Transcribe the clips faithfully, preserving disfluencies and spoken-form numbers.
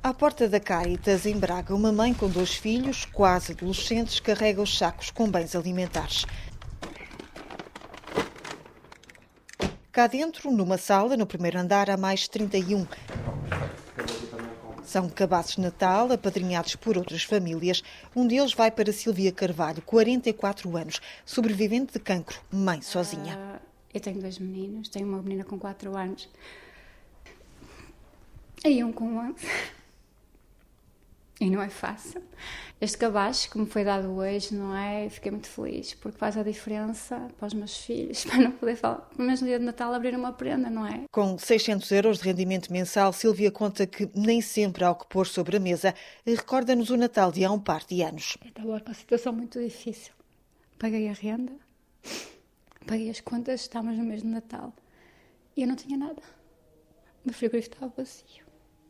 À porta da Cáritas, em Braga, uma mãe com dois filhos, quase adolescentes, carrega os sacos com bens alimentares. Cá dentro, numa sala, no primeiro andar, há mais trinta e um. São cabazes de Natal, apadrinhados por outras famílias. Um deles vai para Sílvia Carvalho, quarenta e quatro anos, sobrevivente de cancro, mãe sozinha. Uh, eu tenho dois meninos, tenho uma menina com quatro anos e um com onze. E não é fácil. Este cabaz que me foi dado hoje, não é? Fiquei muito feliz, porque faz a diferença para os meus filhos, para não poder falar, pelo menos no dia de Natal, abrir uma prenda, não é? Com seiscentos euros de rendimento mensal, Sílvia conta que nem sempre há o que pôr sobre a mesa. Recorda-nos o Natal de há um par de anos. Estava com uma situação muito difícil. Paguei a renda, paguei as contas, estávamos no mês de Natal e eu não tinha nada. O meu frigorífico estava vazio.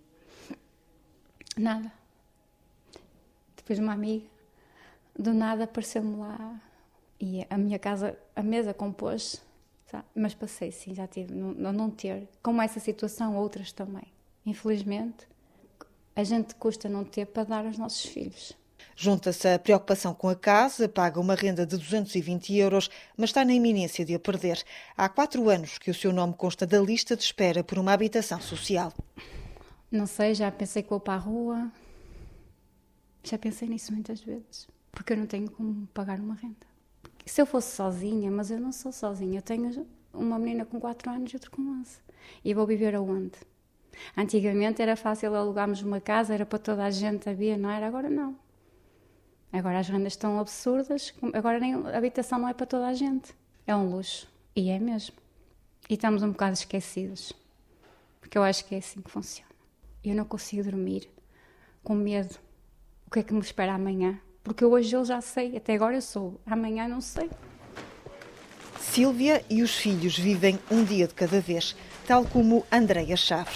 Nada. Depois uma amiga, do nada apareceu-me lá e a minha casa, a mesa compôs, sabe? Mas passei sim, já tive, não, não ter, como essa situação, outras também. Infelizmente, a gente custa não ter para dar aos nossos filhos. Junta-se a preocupação com a casa, paga uma renda de duzentos e vinte euros, mas está na iminência de a perder. Há quatro anos que o seu nome consta da lista de espera por uma habitação social. Não sei, já pensei que vou para a rua. Já pensei nisso muitas vezes, porque eu não tenho como pagar uma renda. Se eu fosse sozinha, mas eu não sou sozinha, eu tenho uma menina com quatro anos e outra com onze. E vou viver aonde? Antigamente era fácil alugarmos uma casa, era para toda a gente, havia, não era? Agora não. Agora as rendas estão absurdas, agora nem a habitação não é para toda a gente. É um luxo, e é mesmo. E estamos um bocado esquecidos, porque eu acho que é assim que funciona. Eu não consigo dormir com medo. O que é que me espera amanhã? Porque hoje eu já sei, até agora eu soube, amanhã não sei. Sílvia e os filhos vivem um dia de cada vez, tal como Andreia Chaves.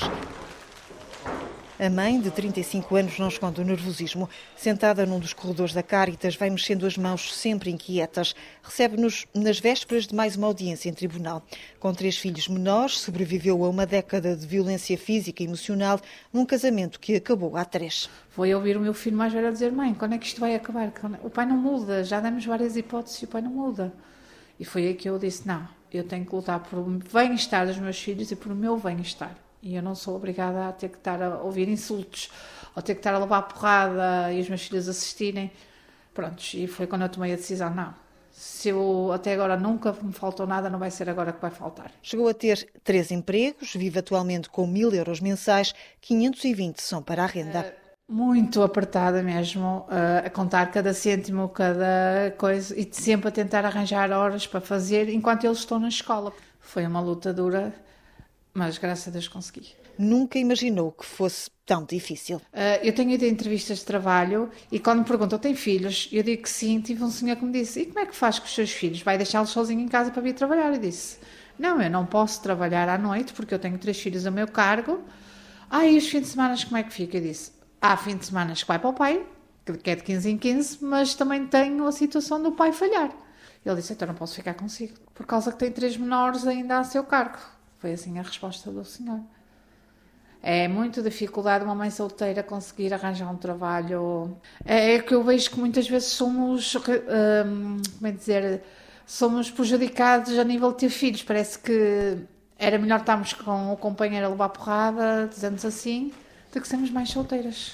A mãe, de trinta e cinco anos, não esconde o nervosismo. Sentada num dos corredores da Cáritas, vai mexendo as mãos sempre inquietas. Recebe-nos nas vésperas de mais uma audiência em tribunal. Com três filhos menores, sobreviveu a uma década de violência física e emocional num casamento que acabou há três. Foi ouvir o meu filho mais velho a dizer: mãe, quando é que isto vai acabar? O pai não muda, já demos várias hipóteses e o pai não muda. E foi aí que eu disse: não, eu tenho que lutar por o bem-estar dos meus filhos e por o meu bem-estar. E eu não sou obrigada a ter que estar a ouvir insultos, ou ter que estar a levar porrada e os meus filhos assistirem. Prontos, e foi quando eu tomei a decisão: não, se eu até agora nunca me faltou nada, não vai ser agora que vai faltar. Chegou a ter três empregos, vive atualmente com mil euros mensais, quinhentos e vinte são para a renda. Uh, muito apertada mesmo, uh, a contar cada cêntimo, cada coisa, e sempre a tentar arranjar horas para fazer enquanto eles estão na escola. Foi uma luta dura, mas graças a Deus consegui. Nunca imaginou que fosse tão difícil. Uh, eu tenho ido a entrevistas de trabalho e quando me perguntam: tem filhos? Eu digo que sim. Tive um senhor que me disse: e como é que faz com os seus filhos? Vai deixá-los sozinho em casa para vir trabalhar? Eu disse: não, eu não posso trabalhar à noite porque eu tenho três filhos a meu cargo. Ah, e os fins de semana como é que fica? Eu disse: há fim de semana que vai para o pai, que é de quinze em quinze, mas também tenho a situação do pai falhar. Ele disse: então não posso ficar consigo, por causa que tem três menores ainda a seu cargo. Foi assim a resposta do senhor. É muito dificuldade uma mãe solteira conseguir arranjar um trabalho. É, é que eu vejo que muitas vezes somos, hum, como é dizer, somos prejudicados a nível de ter filhos. Parece que era melhor estarmos com o companheiro a levar porrada, dizendo assim, do que sermos mais solteiras.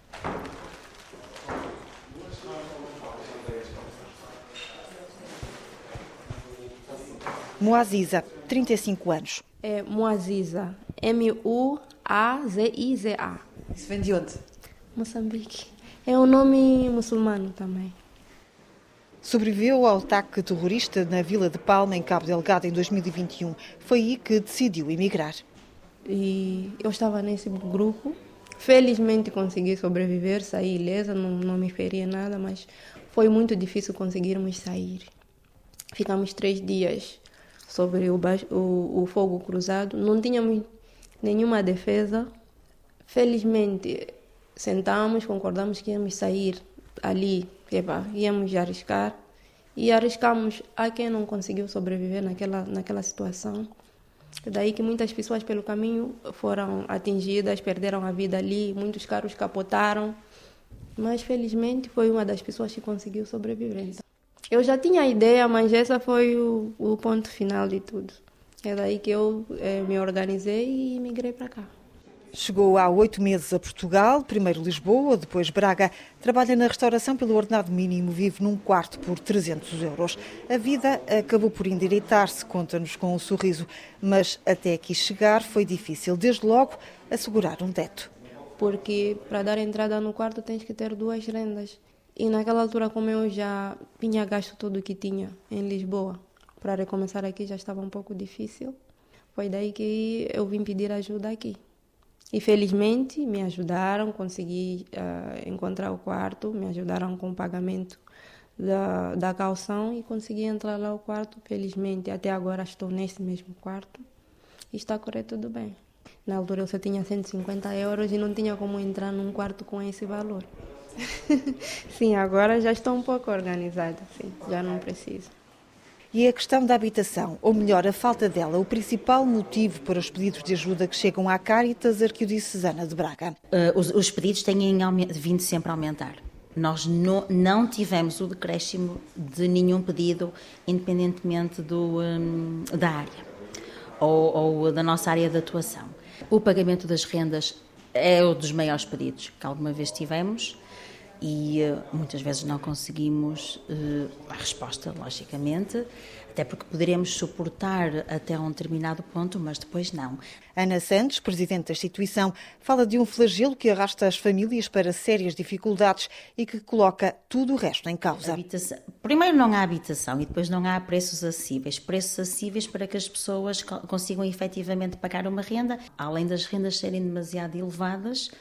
Muaziza, trinta e cinco anos. É Muaziza, M U A Z I Z A. Isso vem de onde? Moçambique. É um nome muçulmano também. Sobreviveu ao ataque terrorista na Vila de Palma, em Cabo Delgado, em dois mil e vinte e um. Foi aí que decidiu emigrar. E eu estava nesse grupo. Felizmente consegui sobreviver, saí ilesa, não, não me feria nada, mas foi muito difícil conseguirmos sair. Ficamos três dias sobre o, baixo, o, o fogo cruzado, não tínhamos nenhuma defesa. Felizmente sentamos, concordamos que íamos sair ali, epa, íamos arriscar, e arriscamos. A quem não conseguiu sobreviver naquela, naquela situação, É daí que muitas pessoas pelo caminho foram atingidas, perderam a vida ali, muitos carros capotaram. Mas felizmente foi uma das pessoas que conseguiu sobreviver. Então, eu já tinha a ideia, mas esse foi o, o ponto final de tudo. É daí que eu eh, me organizei e migrei para cá. Chegou há oito meses a Portugal, primeiro Lisboa, depois Braga. Trabalha na restauração pelo ordenado mínimo, vive num quarto por trezentos euros. A vida acabou por endireitar-se, conta-nos com um sorriso. Mas até aqui chegar foi difícil, desde logo, assegurar um teto. Porque para dar entrada no quarto tens que ter duas rendas. E naquela altura, como eu já tinha gasto tudo o que tinha em Lisboa, para recomeçar aqui já estava um pouco difícil. Foi daí que eu vim pedir ajuda aqui. E felizmente me ajudaram, consegui uh, encontrar o quarto, me ajudaram com o pagamento da, da calção e consegui entrar lá no quarto. Felizmente, até agora estou nesse mesmo quarto e está a correr tudo bem. Na altura eu só tinha cento e cinquenta euros e não tinha como entrar num quarto com esse valor. Sim, agora já estou um pouco organizada, sim, já não preciso. E a questão da habitação, ou melhor, a falta dela, o principal motivo para os pedidos de ajuda que chegam à Cáritas Arquidiocesana de Braga. Uh, os, os pedidos têm vindo sempre a aumentar. Nós no, não tivemos o decréscimo de nenhum pedido, independentemente do, um, da área ou, ou da nossa área de atuação. O pagamento das rendas é um dos maiores pedidos que alguma vez tivemos. E uh, muitas vezes não conseguimos uh, a resposta, logicamente, até porque poderemos suportar até um determinado ponto, mas depois não. Ana Santos, presidente da instituição, fala de um flagelo que arrasta as famílias para sérias dificuldades e que coloca tudo o resto em causa. Habitação. Primeiro não há habitação e depois não há preços acessíveis. Preços acessíveis para que as pessoas consigam efetivamente pagar uma renda, além das rendas serem demasiado elevadas.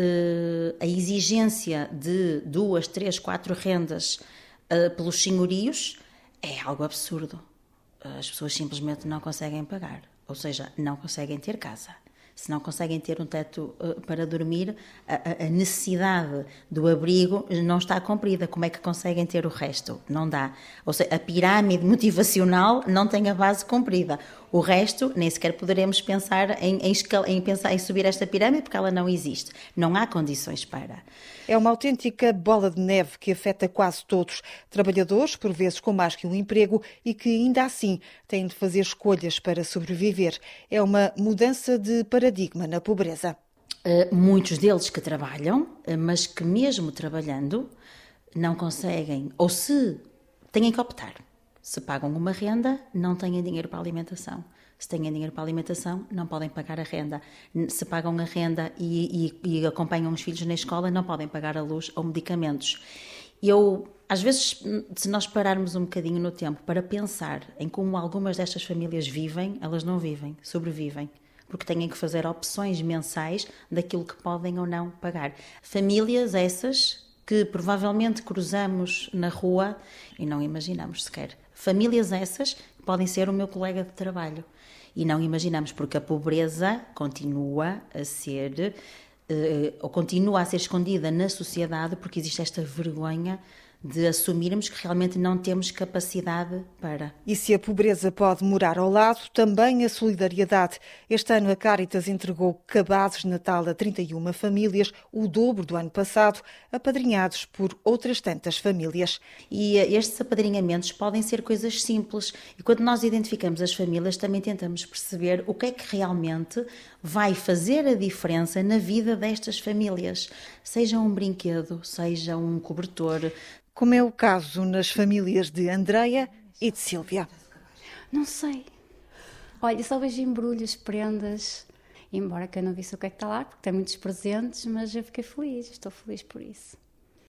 Uh, a exigência de duas, três, quatro rendas uh, pelos senhorios é algo absurdo. Uh, as pessoas simplesmente não conseguem pagar, ou seja, não conseguem ter casa. Se não conseguem ter um teto uh, para dormir, a, a necessidade do abrigo não está cumprida. Como é que conseguem ter o resto? Não dá. Ou seja, a pirâmide motivacional não tem a base cumprida. O resto, nem sequer poderemos pensar em, em, escal, em, pensar em subir esta pirâmide, porque ela não existe. Não há condições para. É uma autêntica bola de neve que afeta quase todos. Trabalhadores, por vezes com mais que um emprego, e que ainda assim têm de fazer escolhas para sobreviver. É uma mudança de paradigma na pobreza. Uh, muitos deles que trabalham, mas que mesmo trabalhando não conseguem, ou se têm que optar. Se pagam uma renda, não têm dinheiro para a alimentação. Se têm dinheiro para a alimentação, não podem pagar a renda. Se pagam a renda e, e, e acompanham os filhos na escola, não podem pagar a luz ou medicamentos. Eu, às vezes, se nós pararmos um bocadinho no tempo para pensar em como algumas destas famílias vivem, elas não vivem, sobrevivem. Porque têm que fazer opções mensais daquilo que podem ou não pagar. Famílias essas que provavelmente cruzamos na rua e não imaginamos sequer. Famílias essas que podem ser o meu colega de trabalho. E não imaginamos, porque a pobreza continua a ser, uh, ou continua a ser escondida na sociedade, porque existe esta vergonha de assumirmos que realmente não temos capacidade para. E se a pobreza pode morar ao lado, também a solidariedade. Este ano a Cáritas entregou cabazes de Natal a trinta e uma famílias, o dobro do ano passado, apadrinhados por outras tantas famílias. E estes apadrinhamentos podem ser coisas simples. E quando nós identificamos as famílias, também tentamos perceber o que é que realmente vai fazer a diferença na vida destas famílias. Seja um brinquedo, seja um cobertor. Como é o caso nas famílias de Andreia e de Sílvia. Não sei. Olha, só vejo embrulhos, prendas, embora que eu não visse o que é que está lá, porque tem muitos presentes, mas eu fiquei feliz, estou feliz por isso.